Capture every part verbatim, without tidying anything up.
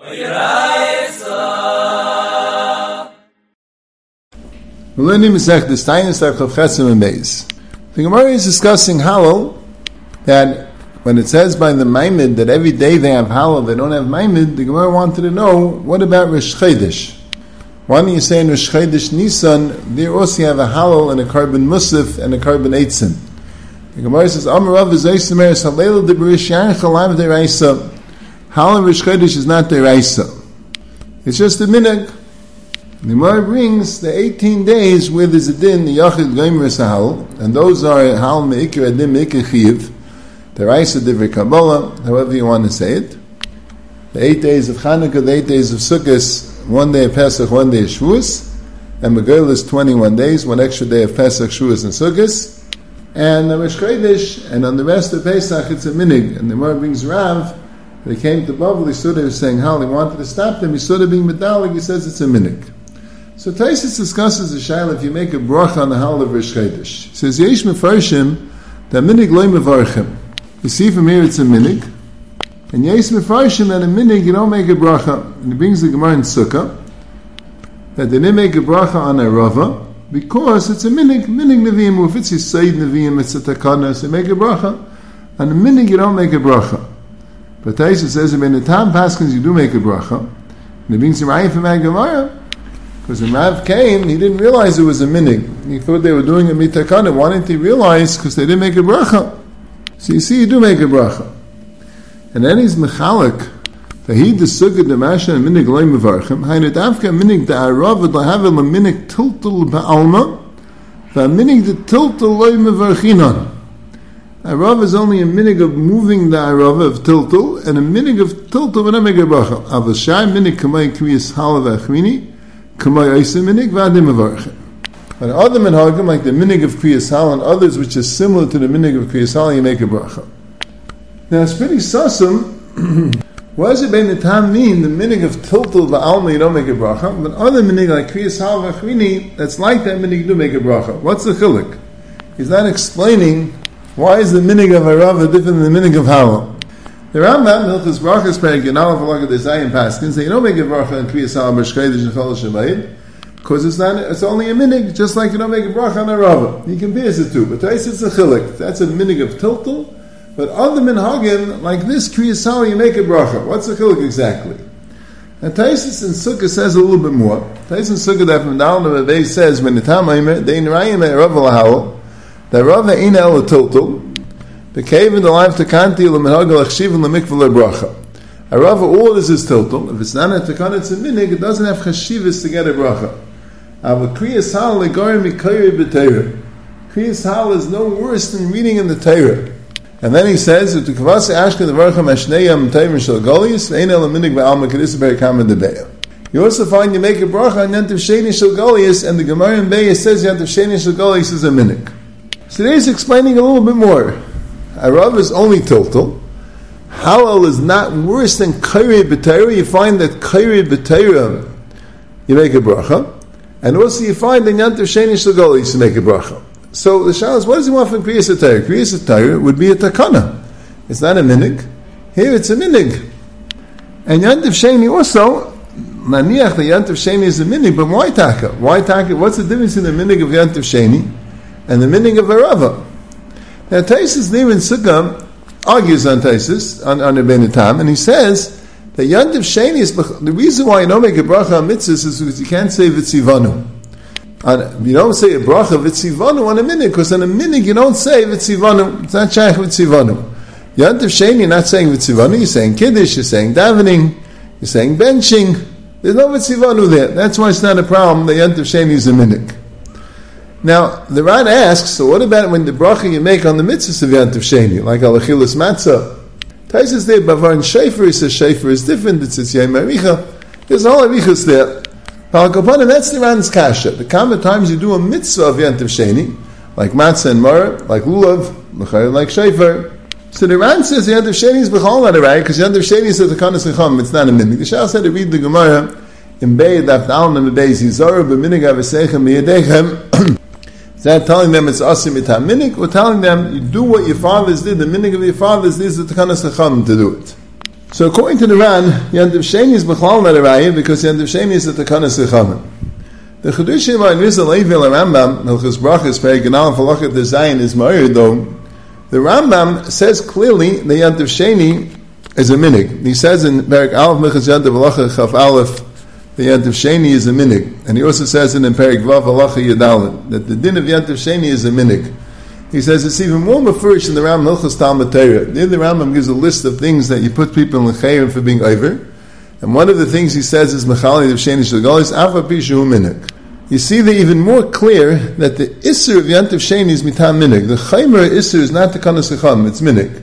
We're learning Masechtas Taanis Daf Chav Chesed and Beis. The Gemara is discussing Hallel, that when it says by the Maimid that every day they have Hallel, they don't have Maimid, the Gemara wanted to know, what about Rosh Chodesh? Why don't you say in Rosh Chodesh Nisan, there also have a Hallel and a Karban Musaf and a Karban Eitzim. The Gemara says, Amar Rav Zayis Meres Halel de Berish Yarech Alav Deiraisa. Hallel Rosh Chodesh is not Deiraisa. It's just a minhag. The Gemara brings the eighteen days where there's a din, the Yachid Gomer Sahal, and those are Hal Meikir Adim Meikir Chiv, the Raisa Divrei Kabbalah, however you want to say it. The eight days of Chanukah, the eight days of Sukkot, one day of Pesach, one day of Shavuos, and Megillah is twenty-one days, one extra day of Pesach, Shavuos, and Sukkot, and the Rosh Chodesh, and on the rest of Pesach it's a minig, and the Gemara brings Rav. They came to Bavel, he stood there saying, Hal, he wanted to stop them, he stood there being medallic, he says it's a minig. So Taisus discusses the shaila if you make a bracha on the Hallel of Rosh Chodesh. He says, Yesh mefarshim, that minig loy mevarchim. You see from here it's a minig, and yesh mefarshim that a minig you don't make a bracha. And he brings the Gemara in Sukkah, that they didn't make a bracha on a rava, because it's a minig, minig neviim, if it's a seid neviim, it's a takana, so make a bracha. On a minig you don't make a bracha. But Taisus says, in the time paskins you do make a bracha, and he brings the Raya from Gemara, because when Rav came, he didn't realize it was a minig. He thought they were doing a mitakana. Why didn't he realize? Because they didn't make a bracha. So you see, you do make a bracha. And then he's mechalik. Vahid the sukkah the masha and minig loy mevarchim. Hainu davka minig da arav v'lahavel a minig tiltul ba'alma. V'aminig the tiltul loy mevarchinon. Arav is only a minig of moving the arav of tiltul, and a minig of tiltul when I make a bracha. Avashai minig kamay kriyas halav achrini. But other minhagim, like the minig of Kriyas Hal and others which is similar to the minig of Kriyas Hal, you make a bracha. Now it's pretty sussum. What does it by the time mean the minig of Tiltul Va'alma you don't make a bracha, but other minig like Kriyas Hal V'achrini that's like that minig you do make a bracha? What's the chiluk? He's not explaining why is the minig of Harava different than the minig of Hal. The Rambam, Hilchos Brachos, Perek Yonah, V'lagad Ezayin Paskins, say you don't make a bracha in Kriyas Hal, Rosh Chodesh, and Chol Shemayim, because it's not, it's only a minig, just like you don't make a bracha on a rava. He compares the two, but Tais it's a chilik. That's a minig of tiltul, but other minhagim, like this Kriyas Hal, you make a bracha. What's the chilik exactly? And Tais in Sukkah says a little bit more. Tais in Sukkah, that from down the Vavei says, when the Tamayim, they in Rayim, a rava lahal, the rava ain't el tiltul, the cave in the life to kanti l'menhagel achshiv and l'mikvah lebracha. A rava, all this is tiltul. If it's not a takan, it's a minig. It doesn't have chashivas to get a bracha. Ava kriyas hal legarim mikayri b'teira. Kriyas hal is no worse than reading in the Torah. And then he says, "To kavase ashka devarcha mashneyam teimim shel golius ve'ein el minig ve'alma kedisa berikam debeya." You also find you make a bracha on yantiv sheni shel golius, and the Gemara in Beis says yantiv sheni shel golius is a minig. So he's explaining a little bit more. Arav is only tiltul. Halal is not worse than kairi b'teira. You find that kairi b'teira you make a bracha, and also you find in yantiv sheni shel golius you make a bracha. So the shal is, what does he want from kriyas atayr? Kriyas atayr would be a takana. It's not a minig. Here it's a minig. And yantiv sheni also, naniach the yantiv sheni is a minig, but why taka? Why taka? What's the difference in the minig of yantiv sheni and the minig of arava? Now Taisus there in Sukkah argues on Taisus, on, on Rebbeinu Tam, and he says that yantiv sheni is, the reason why you don't make a bracha on mitzvahs is because you can't say vitzivanu. On, you don't say a bracha vitzivanu on a minig, because on a minig you don't say vitzivanu. It's not shaykh vitzivanu. Yantiv sheni, you're not saying vitzivanu, you're saying kiddush, you're saying davening, you're saying benching. There's no vitzivanu there. That's why it's not a problem. The yantiv sheni is a minig. Now, the Ran asks, so what about when the bracha you make on the mitzvahs of Yantiv Sheni, like Alachilas Matzah? Taisus there, Bavar and Shefer, he says Shefer is different, it's it's Yom Aricha. There's all Arichas there. Palkaponim, that's the Ran's kasha. The common times you do a mitzvah of Yantiv Sheni, like Matzah and Marah, like Lulav, like Shefer. So the Ran says Yantiv Sheni is B'chol not a right, because Yantiv Sheni is the Takanas Necham, it's not a minig. The Shal said to read the Gemara, in Be'ed Afdalna Mebeis Yizara, B'minig Avesechem Miyadechem. Is that telling them it's asim itam minig, or telling them you do what your fathers did, the minig of your fathers did is the takanas chacham to do it? So according to the Ran, Yantiv Sheni is B'chlal not a Raya because Yantiv Sheni is the Takanas Lechamim. The Chedushim by Rizal Levi al Rambam, Hilchos Brachos, Periganal Falachat the Zayin is Ma'ir though. The Rambam says clearly the Yantiv Sheni is a minig. He says in Perik Aleph Mechas Yantiv Halacha Chaf Aleph, the Yantiv Sheni is a minig. And he also says in Perik Vav Halacha Yadalit that the din of Yantiv Sheni is a minig. He says it's even more mafurish in the Rambam Hilchos Talmud Torah. There the Rambam gives a list of things that you put people in L'chayim for being over. And one of the things he says is Mechali of Sheni Shalgalis Afa Pishu Minig. You see they're even more clear that the Isser of Yantiv Sheni is Mitam Minig. The Chaymer Isser is not the Kanas Echam, it's Minig.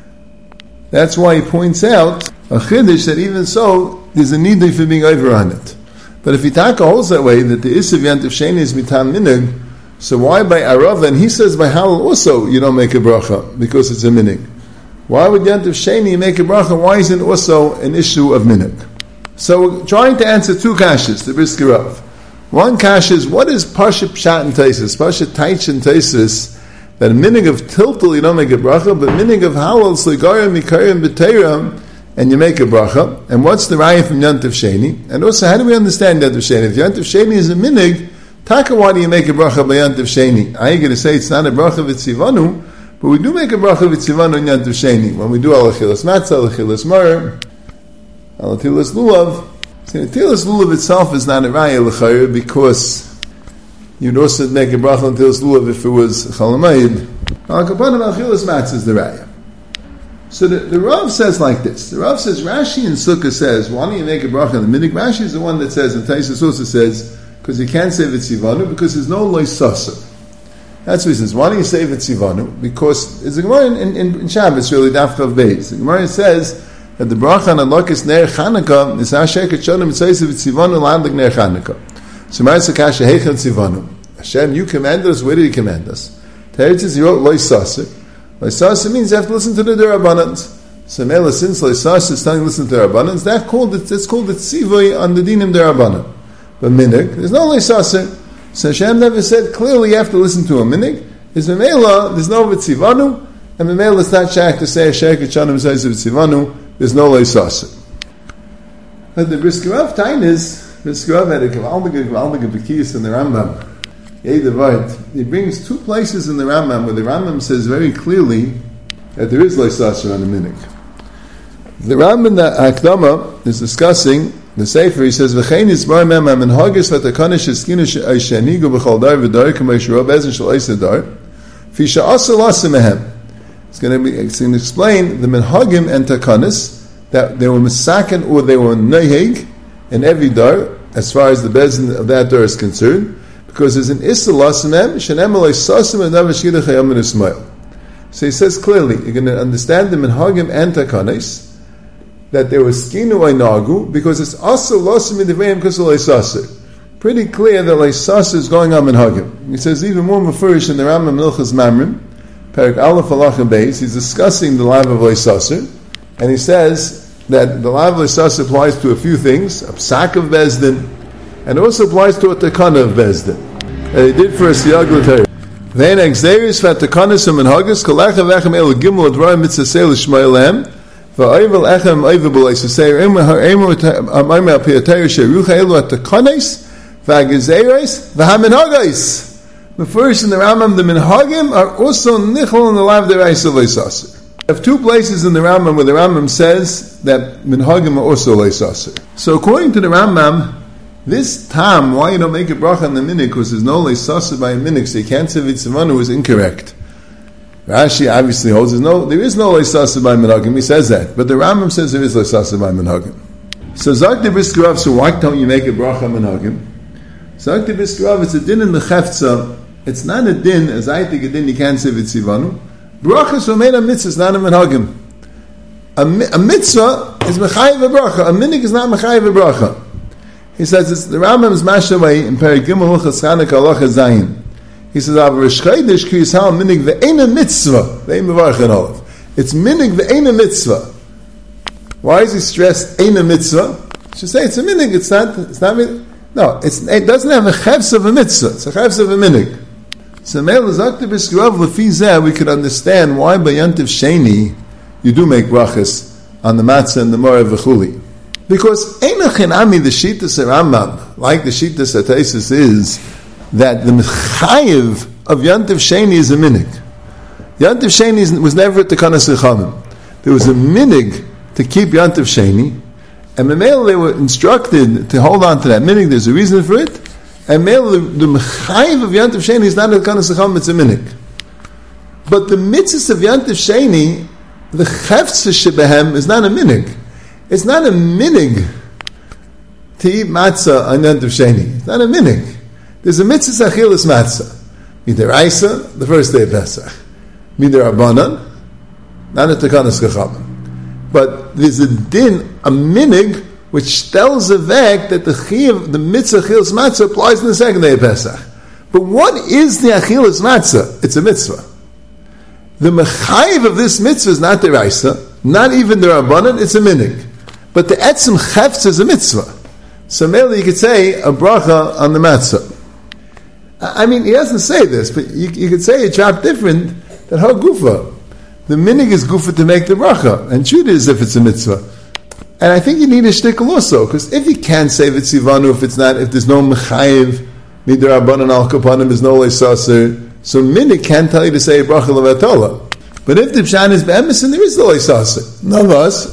That's why he points out a Chiddush that even so, there's a need for being over on it. But if Itaka holds that way, that the Isser of Yantiv Sheni is Mitam Minig, so why by Arava, and he says by Halal also, you don't make a bracha, because it's a minig. Why would Yantiv Sheni make a bracha? Why isn't it also an issue of minig? So we're trying to answer two kashas, the Brisker Rav. One kash is, what is Pasha Pshat and Taisis? Pasha Taich and Taisis, that a minig of tiltal you don't make a bracha, but minig of Halal, Sligarim, Mikarim, B'Teiram, and you make a bracha. And what's the raya from Yantiv Sheni? And also, how do we understand Yantiv Sheni? If Yantiv Sheni is a minig, Taka, why do you make a bracha by Yantiv Sheni? I ain't going to say it's not a bracha v'tzivanu, but we do make a bracha v'tzivanu in Yantiv Sheni. When we do alachilas matzah, alachilas mar, alachilas lulav, see, alachilas lulav itself is not a raya l'chayr because you'd also make a bracha alachilas lulav if it was chalamayid. Al-kapanim alachilas matzah is the raya. So the, the Rav says like this. The Rav says, Rashi in Sukkah says, why don't you make a bracha in the minig? Rashi is the one that says, and Taisus also says, because you can't say Vitzivanu, because there's no loisasa. That's what he says. Why don't you say Vitzivanu? Because it's a Gemara in, in, in Shabbos, really, Daf Chav Beis. The Gemara says that the bracha on Alokis Ner Chanukah is Hashem Ketshonim Mitzayis Vitzivanu Landik Ner Chanukah. So Ma'aseh Kasha Heichel Tzivanu. Hashem, you commanded us. Where did you command us? Teretz is he wrote loisasa. Loisasa means you have to listen to the Durabanans. So Mela, since loisasa is telling you to listen to the Durabanans, that's called it. That's called the Tzivui on the Dinim Durabanan. But minig, there's no leisaser. So Hashem never said clearly you have to listen to a minig. Is memela, there's no vitzivanu, and memela is not shak to say a shek chanim says vitzivanu. There's no leisaser. But the Brisker Rav Tainis, Brisker Rav had a gewaldige gewaldige bekiyus in the Rambam. He brings two places in the Rambam where the Rambam says very clearly that there is leisaser on a minig. The Rambam that Akdama is discussing. The Sefer, he says, V'chein yisbar mem ha-menhagis v'takanish eskinu she'ayshenigu b'chol dar v'dar k'may sh'ro bezen sh'l ayse dar fi she'asa lasa mehem. It's going to be, it's going to explain the menhagim and takanis that they were misaken or they were neheg in every dar as far as the bezen of that dar is concerned, because there's an issa lasa mehem she'nem alay sasim and never sh'gidach hayam and ismail. So he says clearly, you're going to understand the menhagim and takanis that there was skinu einagu because it's also losim in the vein because of leisaser. Pretty clear that leisaser is going on in hagim. He says even more mafurish in the Rambam Milchas Mamrim, Perik Aleph Halacha Beis. He's discussing the life of leisaser, and he says that the life of leisaser applies to a few things: a psak of bezdin, and also applies to a takana of bezdin. And he did for a siyag l'tayr. Then exeris v'takanis and menhagas kolacha v'echem elu gimel advar mitzvah seil shma'elem. V'ayvel echem ayvel b'leis say emu emu amayim al piyatayir sherucha elu at the kanes v'agezeres v'haminhagais. The first in the Rambam, the minhagim are also nichol in the life of the reis of leisaser. We have two places in the Rambam where the Rambam says that minhagim are also leisaser. So according to the Rambam, this time why you don't make a bracha on the minik because there's no leisaser by a minik, so you can't say vitzivanu is incorrect. Rashi obviously holds there's no, there is no leisaser by menhagim. He says that, but the Rambam says there is leisaser by menhagim. So Zak the Brisker Rav, so why don't you make a bracha on menhagim? Zak the Brisker Rav, it's a din in the chefza. It's not a din as I think a din you can't say vitzivanu. Brachas were made a mitzvah, it's not a menhagim. A, a mitzvah is mechayev a bracha. A minik is not mechayev a bracha. He says it's, the Rambam is mashavay in Perek Gimel Hilchos Chanukah Halacha Zayin. He says, "Avrish ki yisal minig ve'ena mitzvah ve'en mevarchen olav." It's minig ve'ena mitzvah. Why is he stressed ena mitzvah? He should say it's a minig. It's not. It's not. No, it's, it doesn't have a chefs of a mitzvah. It's a chefs of a minig. So meil zakte b'skurav lefi zeh we could understand why by Yantiv Sheni you do make brachas on the matzah and the moreh v'chuli. Because Einachinami, the Shittas Rambam, like the Shittas Ataisis, is that the Mechayiv of Yantiv Sheni is a minig. Yantiv Sheni was never at the Kanas Rechamim. There was a minig to keep Yantiv Sheni, and Memel they were instructed to hold on to that minig. There's a reason for it. And Memel, the, the Mechayiv of Yantiv Sheni is not at the Kanas Rechamim, it's a minig. But the mitzvahs of Yantiv Sheni, the Cheftzah Shebehem is not a minig. It's not a minig to eat matzah on Yantiv Sheni. It's not a minig. There's a mitzvah achilas matzah. Midiraisa, the first day of Pesach. Midirabanan, not at Tekanas Chachamim. But there's a din, a minig, which tells a vek that the chiv, the mitzvah achilas matzah applies in the second day of Pesach. But what is the achilas matzah? It's a mitzvah. The mechayiv of this mitzvah is not the Raisa, not even the Rabbanan, it's a minig. But the etzem chefts is a mitzvah. So merely you could say a bracha on the matzah. I mean, he doesn't say this, but you, you could say a chap different than how gufa. The minig is gufa to make the bracha, and treat it as if it's a mitzvah. And I think you need a shtickle also, because if you can't say v'tzivanu, if it's not, if there's no mechayiv, midar abanan al kapanim, there's no leisaser, so minig can't tell you to say a bracha levatola. But if the pshan is be'emes, there is no leisaser. None of us.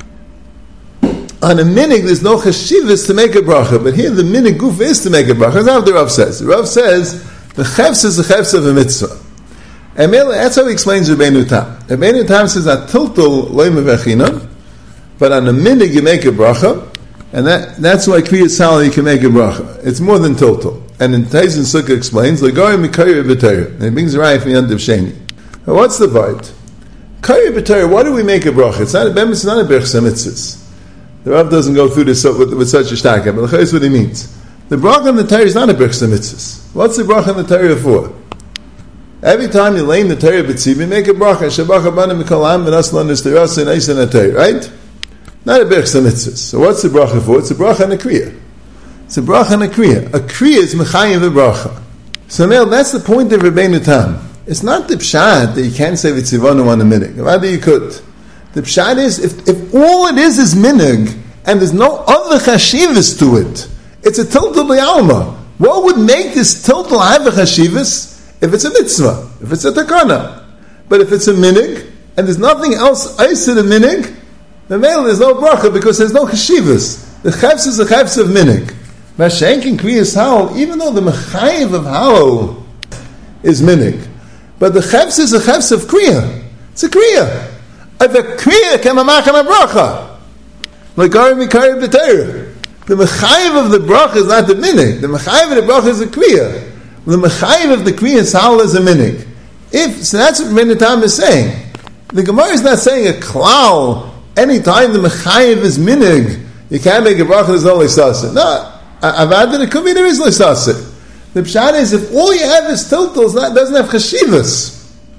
On a minig, there's no chashivas to make a bracha, but here the minig guf is to make a bracha. That's what the Rav says. The Rav says the chefs is the chefs of a mitzvah, and that's how he explains Rabbeinu Tam. Rabbeinu Tam says that tiltul loy mevechina, but on a minig you make a bracha, and that, that's why kriyas sal you can make a bracha. It's more than tiltul. And in Taisin Sukkah explains l'goy mikayir b'Torah, and he brings a raya from Yantiv Sheni. Now what's the part? Kayir b'Torah. Why do we make a bracha? It's not a it's not a berachas mitzvahs. The Rav doesn't go through this with, with such a shtaka, but that's what he means. The bracha on the Torah is not a berachas mitzvahs. What's the bracha on the Torah for? Every time you lay in the Torah b'tzibah, you make a bracha. Shabach abanim mikolam v'naslan nistirasa neisan atayr. Right? Not a berachas mitzvahs. So what's the bracha for? It's a bracha and a kriya. It's a bracha and a kriya. A kriya is mechayim v'bracha. So now that's the point of Rabbeinu Tam. It's not the pshat that you can't say v'tzivanu on a minig. Rather you could. The pshat is, if, if all it is is minig, and there's no other chashivas to it, it's a tiltul b'yalma. What would make this tiltul have a chashivas? If it's a mitzvah, if it's a takana. But if it's a minig, and there's nothing else ice in a minig, the male there's no bracha, because there's no chashivas. The chefs is the chefs of minig. Mashenk and kriyas hal, even though the mechayiv of hal is minig, but the chefs is the chefs of kriya. It's a kriya. If a kriya can mamachan a bracha, like Ari Mikari B'Torah, the mechayiv of the bracha is not the minig. The mechayiv of the bracha is a kriya. The mechayiv of the kriya is hal is a minig. If so, that's what Rabbeinu Tam is saying. The Gemara is not saying a klal. Anytime the mechayiv is minig, you can't make a bracha. There's no leisasa. No, I've added it could be there is leisasa. The pshat is if all you have is tiltals, that doesn't have chashivas.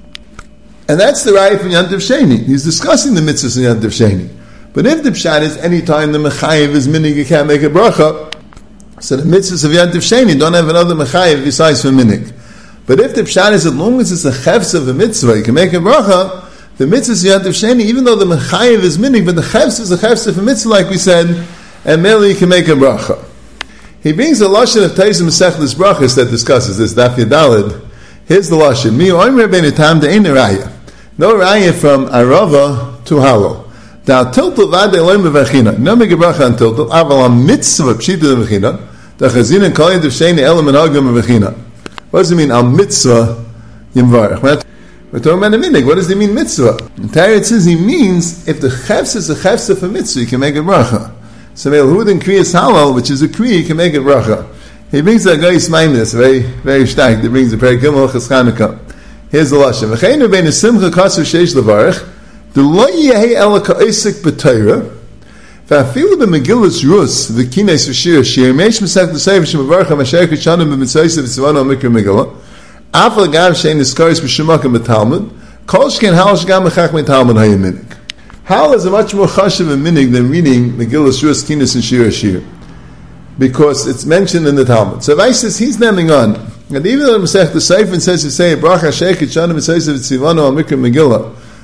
And that's the raya from Yantiv Sheni. He's discussing the mitzvahs in Yantiv Sheni. But if the pshat is any time the mechayiv is minig, you can't make a bracha, so the mitzvahs of Yantiv Sheni don't have another mechayiv besides for minig. But if the pshat is as long as it's a chefs of a mitzvah, you can make a bracha, the mitzvahs of Yantiv Sheni, even though the mechayiv is minig, but the chefs is a chefs of a mitzvah, like we said, and merely you can make a bracha. He brings a lashon of Taisim Masechtas Brachas that discusses this, Daf Yadalid. Here's the lashon. Mi oim Rabbeinu Tam de ein raya. No raya from Arava to Halo. Da tiltul vade loim bevachina. No make a bracha on tiltul. Aval a mitzvah pshita bevachina. Da chazina koyin de sheni elam and agam bevachina. What does it mean? Al mitzvah yimvarach. We're talking about a minig. What does it mean mitzvah? In Torah it says he means if the chefs is a chefs of a mitzvah, you can make a bracha. So Melhud and Kriyas Halal, which is a Kriya, you can make a bracha. He brings that guy Ismaimis, very, very stark. He brings the Perikimel Chaschanukah. Here's the lashon. V'cheinu bein simcha kasu sheish levarich, the lo yehi ela ka'isik b'Torah, v'afilu b'megillas rus v'kines v'shir shir meish mesach l'sayv shemavarich ha'masher k'shanim b'mitzayis v'tzivano ha'mikra megillah, af l'gav shein niskaris b'shemakam b'talmud, kol shken hal shgam mechach me'talmud ha'yaminik. Hal is a much more chashiv and minig than reading Megillas Ruas Kinas and Shir Shir, because it's mentioned in the Talmud. So Vai says he's naming on, and even though Masech the Seifin says you say Bracha Sheikh Chanim Mitzayis Tzivano Amikra Megillah,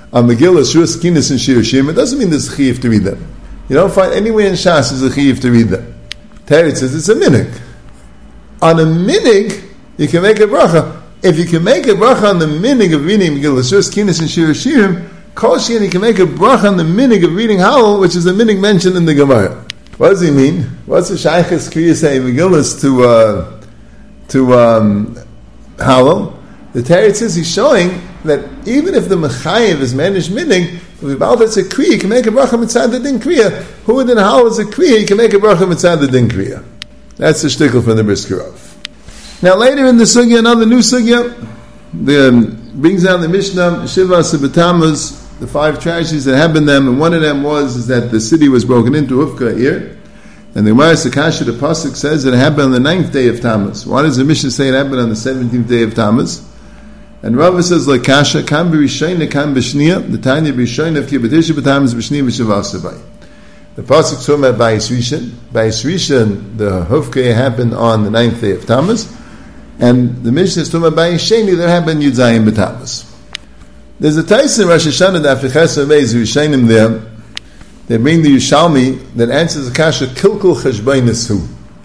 on Megillah, Shus, Kinis, and Shir Shirim, it doesn't mean there's a chiyuv to read them. You don't find anywhere in Shas there's a chiyuv to read them. Teretz says it's a minig. On a minig, you can make a bracha. If you can make a bracha on the minig of reading Megillah, Shus, Kinis, and Shir Shirim, Kol Shein, you can make a bracha on the minig of reading Hallel, which is a minig mentioned in the Gemara. What does he mean? What's the Shaykh's Kriya say Megillah to uh, to um, Hallel? The Teretz says he's showing that even if the Mechayev is managed minig, if it's a kriya, you can make a bracha mitzad the din kriya. Who within Hallel is a kriya, you can make a bracha mitzad the din kriya. That's the shtickle from the Briskerov. Now later in the sugya, another new sugya, the um, brings down the Mishnah, Shiva Sabbatamuz, the five tragedies that happened to them, and one of them was is that the city was broken into, Ufka Ir, and the Gemara Sakasha, the Pasuk says that it happened on the ninth day of Tammuz. Why does the Mishnah say it happened on the seventeenth day of Tammuz? And Rava says, like Kasha, Kam b'Rishayna, Kam b'Shniya, the Tanya b'Rishayna, Ki b'Tisha b'Tammuz, b'Shniya b'Shavasabay. The Pasuk talking about Bayis Rishon. Bayis Rishon, the Hufka happened on the ninth day of Tammuz, and the Mishnah is talking about Bayis Sheni, that happened Yudzayim b'Tammuz. There's a Taisa in Rosh Hashanah that Afichas Aveiz Rishayim there. They bring the Yushalmi that answers the Kasha Kilkul Cheshbainis Hu.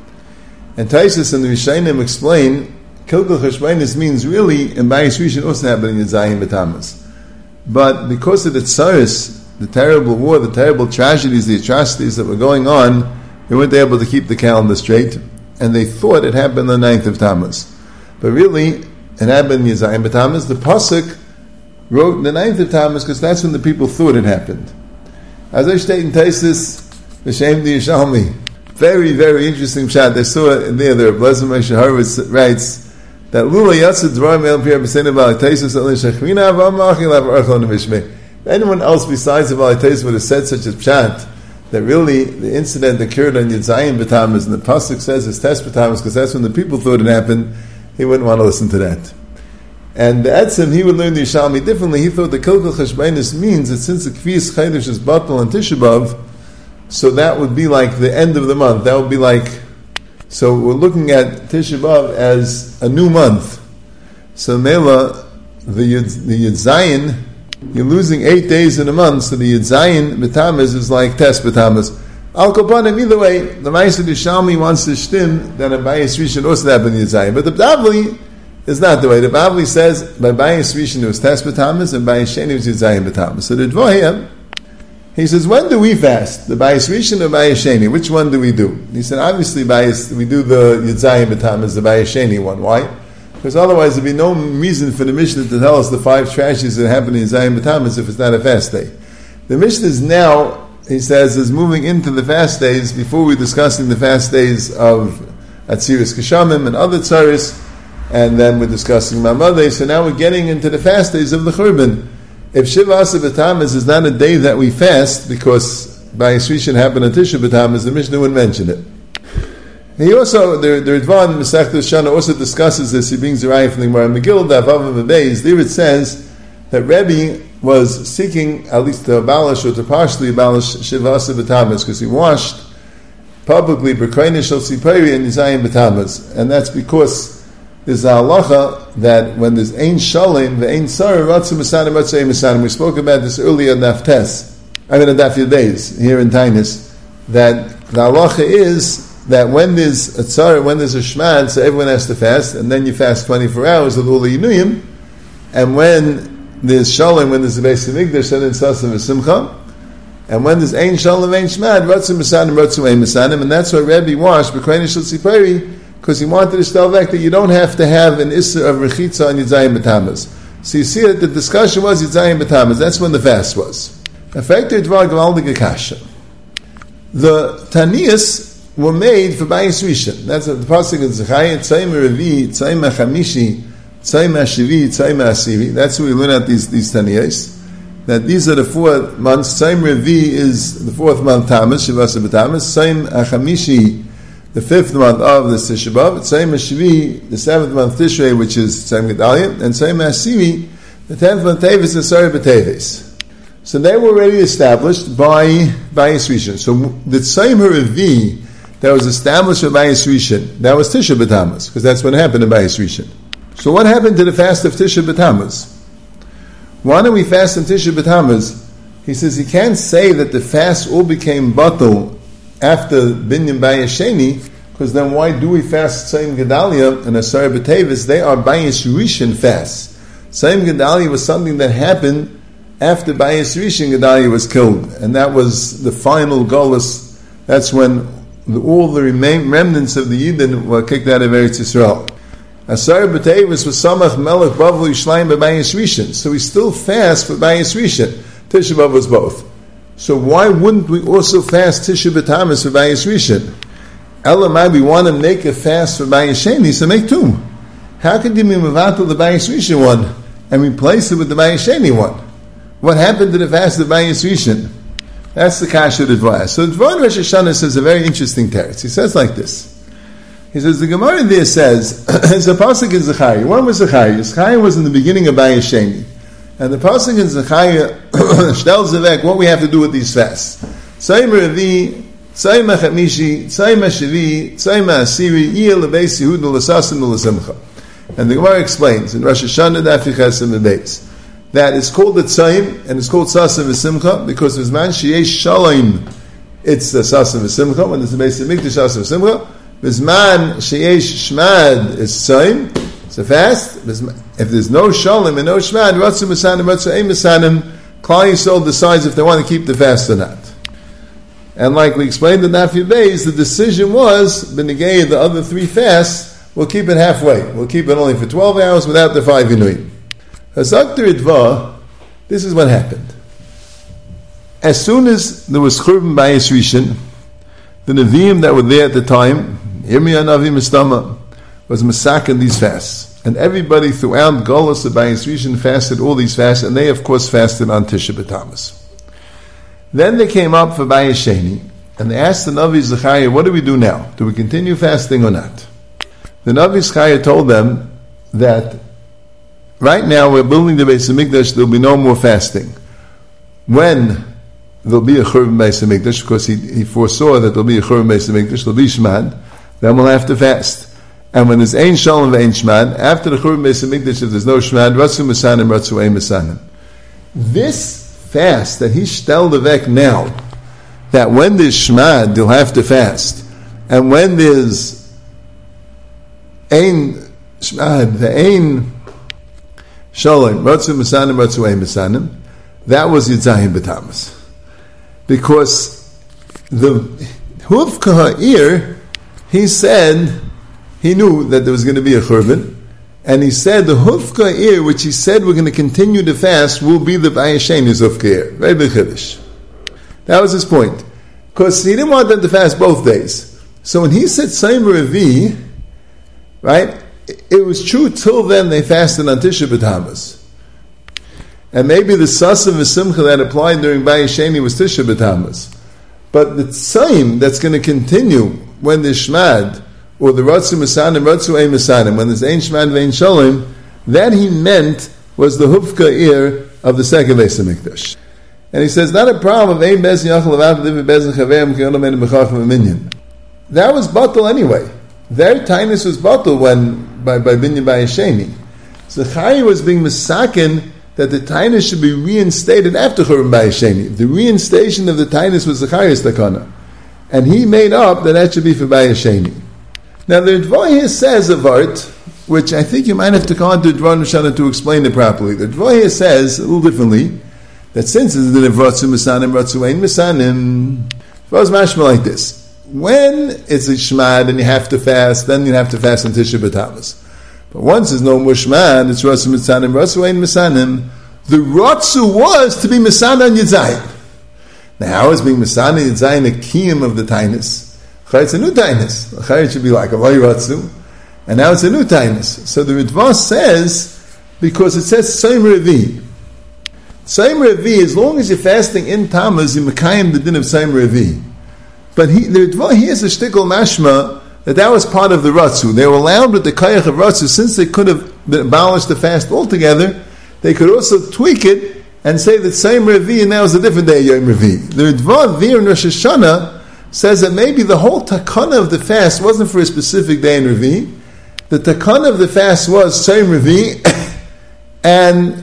And Taisus and the Rishayim explain Kilkul Cheshbainis means really in Bayis Rishon also happened in Yudzayim b'Tammuz. But because of the tsaris, the terrible war, the terrible tragedies, the atrocities that were going on, they weren't able to keep the calendar straight, and they thought it happened on the ninth of Tammuz. But really, it happened in Yudzayim b'Tammuz. The Pasuk wrote in the ninth of Tammuz because that's when the people thought it happened. As I state in Taisis, V'shem the Yishalmi. Very, very interesting shot. They saw it in there. There, Blessed Moshe Horowitz writes that Lula Yatzid Dvarim El Pir B'Sein B'Alei Taisis El Shechrina Avam Achil Av Archon V'Shmei. Anyone else besides the B'Alei Taisis would have said such a pshat that really the incident occurred on Yudzayim b'Tammuz, and the pasuk says it's Tes b'Tammuz because that's when the people thought it happened. He wouldn't want to listen to that. And the Etzim, he would learn the Yishalmi differently. He thought the Kilkul Cheshbainis means that since the Kvias Chaydish is Batal and Tisha B'Av, so that would be like the end of the month. That would be like, so we're looking at Tisha B'Av as a new month. So Mela, the Yud, the Yud Zayin, you're losing eight days in a month, so the Yud Zayin b'Tammuz is like Tes b'Tammuz. Al Kopanim, either way, the Ma'aseh Yishalmi wants to shtim that a Bayis Rishon also happened in Yud Zayin. But the B'Avli is not the way. The B'Avli says by Bayis Rishon it was Tes b'Tammuz and Bayis Sheni was Yud Zayin b'Tammuz. So the Dvohim, he says, when do we fast? The Bayis Rishon or Bayis Sheni? Which one do we do? He said, obviously Bayis, we do the Yud Zayin b'Tammuz, the Bayis Sheni one. Why? Because otherwise there'd be no reason for the Mishnah to tell us the five tragedies that happened in Yud Zayin b'Tammuz if it's not a fast day. The Mishnah is now, he says, is moving into the fast days before we're discussing the fast days of Atziris Keshamim and other tzaris, and then we're discussing Mamadeh. So now we're getting into the fast days of the Churban. If Shiva Asa b'Tammuz is not a day that we fast, because Bayis Rishon happened on Tisha b'Tammuz, the Mishnah wouldn't mention it. He also, the, the Ridvan Masechta Shana also discusses this. He brings the raya from the Gemara Megillah, the Avav and Beis. There it says that Rebbe was seeking at least to abolish or to partially abolish Shiva Asa b'Tammuz because he washed publicly B'Krainish Shal Sipari and Yizayim b'Tammuz, and that's because there's a halacha that when there's Ein Shalim, the Ein Sarah, Ratzu Masanim, Ratzu Ein Masanim. We spoke about this earlier in Naftes, I mean in Daf Yudbeis, here in Tainus, that the halacha is that when there's a tzara, when there's a shmad, so everyone has to fast, and then you fast twenty-four hours of Ula Yinuyim, and when there's Shalim, when there's a Beis HaMikdash, then it's Sasim V'Simcha, and when there's Ein Shalim, Ein Shmad, Ratzu Masanim, Ratzu Ein Masanim, and that's why Rebbe washed B'Krainish Shal Sipari, because he wanted to tell back that you don't have to have an Isser of Rechitza on Yud b'Tammuz. So you see that the discussion was Yud b'Tammuz. That's when the fast was. Effective Dvar Gavaldige Kasha. The Taniyas were made for Bayis Rishon. That's the pasuk in Zechariah, Tzayim Revi, Tzayim Chamishi, Tzayim Ashivi, Tzayim Asiri. That's where we learn out these, these Taniyas. That these are the four months. Tzayim Revi is the fourth month Tammuz, Shivasa b'Tammuz. Tzayim Chamishi, the fifth month of the Tisha B'Av, Tzayim Hashvi, the seventh month Tishrei, which is Tzayim Gedalia, and Tzayim Hasiri, the tenth month Teves, and Sari B'Teves. So they were already established by Bayis Rishon. So the Tzayim HaRevi that was established by Bayis Rishon, that was Tisha B'Tammuz, because that's what happened in Bayis Rishon. So what happened to the fast of Tisha B'Tammuz? why don't we fast on Tisha B'Tammuz? He says he can't say that the fast all became batal after Binyan Bayis Sheni, because then why do we fast Tzayim Gedalia and Asar B'Tevis? They are Bayis Rishon fasts. Tzayim Gedalia was something that happened after Bayis Rishon Gedalia was killed, and that was the final Golus. That's when the, all the remain, remnants of the Yidden were kicked out of Eretz Yisrael. Asar B'Tevis was Samach Melech Bavel Yishlayim B'Bayis Rishon, so we still fast for Bayis Rishon. Tisha B'Av was both. So why wouldn't we also fast Tisha B'Tammuz for Bayis Rishon? Elamai, we want to make a fast for Bayis Sheni, so make two. How could you be mevatel the Bayis Rishon one and replace it with the Bayis Sheni one? What happened to the fast of Bayis Rishon? That's the kasha of the Dvar. So the Dvar Rosh Hashanah says a very interesting teretz. He says like this. He says, the Gemara there says, it's a pasuk in Zechariah. When was Zechariah? Zechariah was in the beginning of Bayis Sheni. And the pasuk in Zechariah tells Zavek what we have to do with these fasts. Tzayim Revi, Tzayim Achamishi, Tzayim Hashavi, Tzayim Asiri, Yeh Lebeis Yehuda L'Sasim L'Simcha. And the Gemara explains in Rosh Hashanah Daf Chesim Beis that it's called the Tzayim and it's called Sasim V'Simcha because there's man sheyesh Shalom. It's the Sasim V'Simcha when there's a Beis Hamikdash Sasim V'Simcha. There's man sheyesh Shmad is Tzayim. It's a fast. If there's no Shalom and no Shmad, Ratzu Mesanim, Ratzu Ein Mesanim, Klal Yisrael decides if they want to keep the fast or not. And like we explained in Daf Beis, the decision was, B'negei, the other three fasts, we'll keep it halfway. We'll keep it only for twelve hours without the five Inuim. Hazakter Idva, this is what happened. As soon as there was Churban Bayis Rishon, the Nevi'im that were there at the time, Yirmiyah Navi Mistama, was masakin these fasts. And everybody throughout Golos of Bayis Rishon fasted all these fasts, and they of course fasted on Tisha B'Tammuz. Then they came up for Bayis Sheni, and they asked the Navi Zechariah, what do we do now? Do we continue fasting or not? The Navi Zechariah told them that right now we're building the Beis Hamikdash, there'll be no more fasting. When there'll be a Churban Beis Hamikdash, because he, he foresaw that there'll be a Churban Beis Hamikdash, there'll be Shmad, then we'll have to fast. And when there's Ein Shalom Ve'Ein Shmad, after the Churban Beis Hamikdash, if there's no Shmad, Ratzu Mesanim, Ratzu Ein Mesanim. This fast that he shtel the vek now, that when there's Shmad, you'll have to fast, and when there's Ein Shmad, Ve'Ein Shalom, Ratzu Mesanim, Ratzu Ein Mesanim, that was Yitzayim B'Tammuz. Because the Huvka Ha'ir, he said, he knew that there was going to be a churban, and he said the Hufka Ir, which he said we're going to continue to fast, will be the Bayis Sheni's Hufka Ir. Very big chiddush. That was his point. Because he didn't want them to fast both days. So when he said Tzayim Revi, right, it was true till then they fasted on Tisha B'Tammuz. And maybe the Sasim V'Simcha that applied during Bayis Sheni was Tisha B'Tammuz. But the Tzayim that's going to continue when there's Shmad, or the Ratzu Mesanim, Ratzu Ein Mesanim, when there's Ein Shmad Ve'Ein Shalom, that he meant was the Hufka Ir of the second Beis Hamikdash. And he says, not a problem of Ein Bez Yachal Avav Liv Bez Chaveim Ke'olam Ein B'Chacham Minyan. That was batal anyway. Their tinus was batal when, by, by Binyan Bayis Sheni. Zechariah was being misaken that the tinus should be reinstated after Churban Bayis Sheni. The reinstation of the tinus was Zechariah's takana. And he made up that that should be for Bayis Sheni. Now the Dvar here says a vart, which I think you might have to go on to Dvar Nishana to explain it properly. The Dvar here says, a little differently, that since it's the Ratzu Mesanim, Ratzu Ein Mesanim, Dvar is mashma like this. When it's a Shmad and you have to fast, then you have to fast on Tisha B'Tammuz. But once there's no more Shmad, it's Ratzu Mesanim, Ratzu Ein Mesanim, the Ratzu was to be Mesan on Yitzayim. Now how is being Mesan on Yitzayim a kiyum of the Tainus? It's a new tainus. It should be like a Vayratzu, and now it's a new tainus. So the Ritva says, because it says Tzayim Revi. Tzayim Revi, as long as you're fasting in Tammuz, you mekayim the din of Tzayim Revi. But he, the Ritva here's a shtickle mashma that that was part of the Ratzu. They were allowed with the Kayach of Ratzu, since they could have abolished the fast altogether, they could also tweak it and say that Tzayim Revi now is a different day, Yom Revi. The Ritva there in Rosh Hashanah says that maybe the whole takana of the fast wasn't for a specific day in Revi. The takana of the fast was Tzayim Revi, and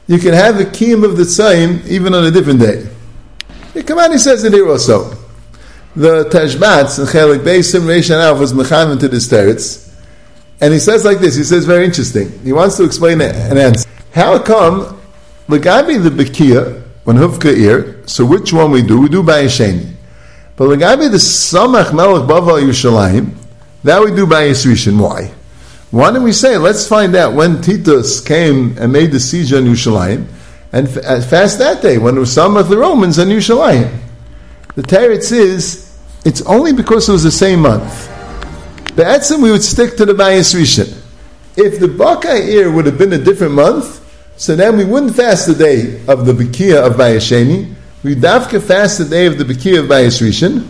you can have the kiyum of the tzayim even on a different day. The Kamani says it here also. The Tashbats, and Chelik Beisim, Reish and Alf was mechavan to this teretz, and he says like this, he says very interesting, he wants to explain an answer. How come, Lagabi the Bekiya, when Hufka Ir, so which one we do? We do by Yesheni. But Lagabi the Samach Melech Baval Yerushalayim, that we do by Yisrishin. Why? Why don't we say, let's find out when Titus came and made the siege on Yerushalayim, and fast that day, when it was some of the Romans on Yerushalayim. The teretz is, it's only because it was the same month. Be'etzim, we would stick to the Bayis Rishon. If the Baka'ir would have been a different month, so then we wouldn't fast the day of the Bekiya of Bayis Sheni, we'd dafka fast the day of the Bekiya of Bayis Rishon,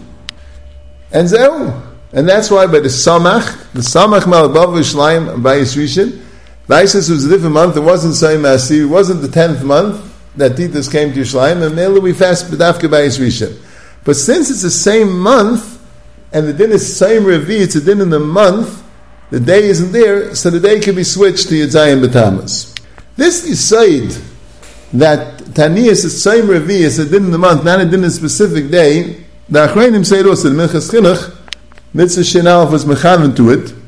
and Zeu. And that's why by the Samach, the Samach Malabav Yishlayim of Bayis Rishon, Bayis was a different month, it wasn't Sayim Asir, it wasn't the tenth month that Titus came to Yishlayim, and Mela we fast B'dafka Bayis Rishon. But since it's the same month, and the din is same Revi, it's a din in the month, the day isn't there, so the day can be switched to Yedzayim B'tamas. This Yisaid, that Taniyas is same Revi, it's a din in the month, not a din in a specific day, the Achreinim say it also, the Minchas Chinuch, Mitzvah Shinalf was mechavan to it.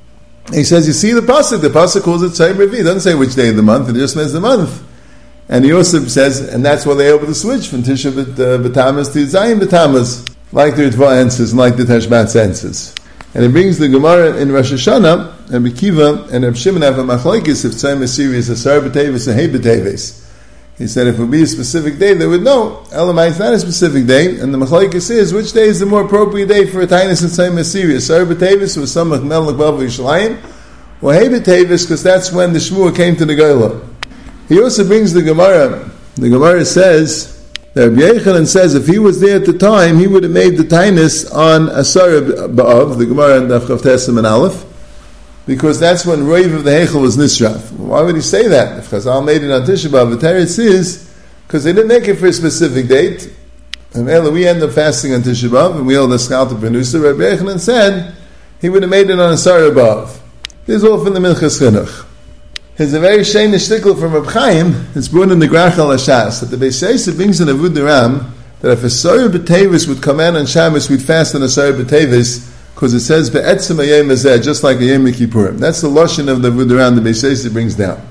He says, you see the pasuk. The pasuk calls it Tzayim Revi. It doesn't say which day of the month. It just says the month. And he also says, and that's why they able to switch from Tisha B'Tamas to Tzayim B'Tamas, like the Ritva answers and like the Tashbat's answers. And it brings the Gemara in Rosh Hashanah, and Bekiva and Reb Shimon have a machlokes if Tzayim Asiri is a Sar B'Teves and Hey B'Teves. He said if it would be a specific day, they would know. Elamai is not a specific day, and the machlokes is which day is the more appropriate day for a Tainus and Tzayim Asiri. Sar B'Teves was Samach Melech Bav Yishlayim, or Hey B'Teves, because that's when the Shmuah came to the Geilah. He also brings the Gemara. The Gemara says that Rabbi Yechanan says if he was there at the time, he would have made the Tainus on Asar B'Av, the Gemara in Daf Chav Tesem and Aleph, because that's when Roiv of the Heichel was Nisraf. Why would he say that? If Chazal made it on Tisha B'Av, the teretz is because they didn't make it for a specific date. And we end up fasting on Tisha B'Av, and we all the Skalta Benusa. Rabbi Yechanan said he would have made it on Asar B'Av. This is all from the Minchas Chinuch. There's a very shenish shtickle from Reb Chaim. It's born in the Grach al Hashas that the Beis Yosef brings in Avud Ram that if a Asar B'Tevis would come in on Shabbos, we'd fast on Asar B'Tevis because it says Be'etzim Hayom Hazeh, just like a Yom Kippurim. That's the lashon of the Avud Ram the Beis Yosef brings down.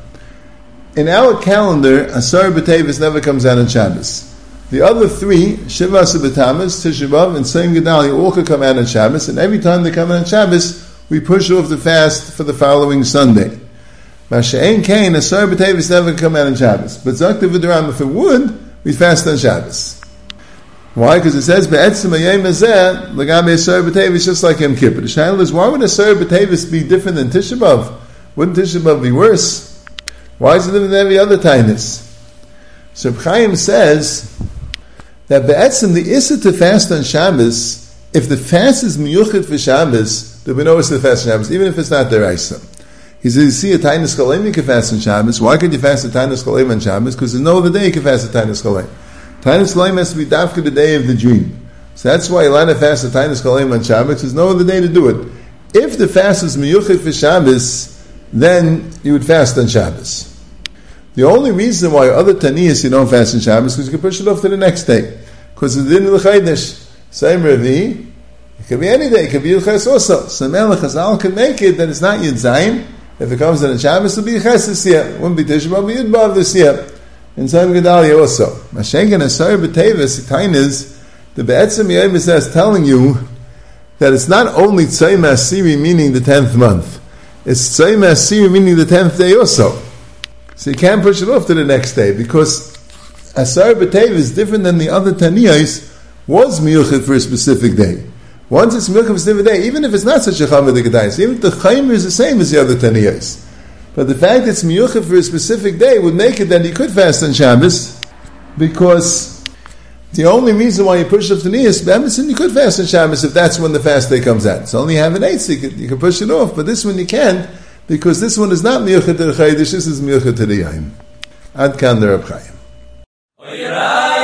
In our calendar, Asar B'Tevis never comes out on Shabbos. The other three, Shiva B'Tamas, Tisha B'Av, and Seim Gedalia, all could come out on Shabbos, and every time they come out on Shabbos, we push off the fast for the following Sunday. Masha'en Kain, Asar B'Tevis never come out on Shabbos. But Zakta V'Daram, if it would, we fast on Shabbos. Why? Because it says, Be'etzim Hayom Hazeh, L'gabe Asar B'Tevis, just like Yom Kippur. The shaila is, why would Asar B'Tevis be different than Tisha B'Av? Wouldn't Tisha B'Av be worse? Why is it different than every other Tainus? So Chaim says that Be'etzim, the Issa to fast on Shabbos, if the fast is miyuchid for Shabbos, there will be no Issa to fast on Shabbos, even if it's not deraisa. He says, you see a Tainus Chaleim you can fast on Shabbos. Why could you fast a Tainus Chaleim on Shabbos? Because there's no other day you can fast a Tainus Chaleim. Tainus Chaleim has to be dafka the day of the dream. So that's why Elana fasts a Tainus Chaleim on Shabbos. There's no other day to do it. If the fast is miyuchid for Shabbos, then you would fast on Shabbos. The only reason why other Taniyas you don't fast on Shabbos is because you can push it off to the next day. Because it's the din of the Chaydesh. Same Revi, it could be any day, it could be Yilches also. So Melech Chazal can make it that it's not Yud Zayin. If it comes in a Shabbos, it'll be Ches this year. It wouldn't be Tisha B'Av, it'll be Yud B'Av this year. And Shem Gedalia also. Mashengen Asar B'Tevis, the time is, the Be'etzim Yom Hazeh is telling you that it's not only Tzayim Asiri, meaning the tenth month. It's Tzayim Asiri, meaning the tenth day also. So you can't push it off to the next day, because Asar B'Tevis is different than the other Taniyos, was Miyuchid for a specific day. Once it's milk of a specific day, even if it's not such a chamadik gedayis, even if the chayim is the same as the other taniyos, but the fact that it's miyuchah for a specific day would make it that you could fast on Shabbos, because the only reason why you push up taniyos, b'emetzin, you could fast on Shabbos if that's when the fast day comes out. It's only have an eight, so you can, you can push it off, but this one you can't, because this one is not miyuchah to the chaydish, this is miyuchah to the yaim. Ad kan the Reb Chaim.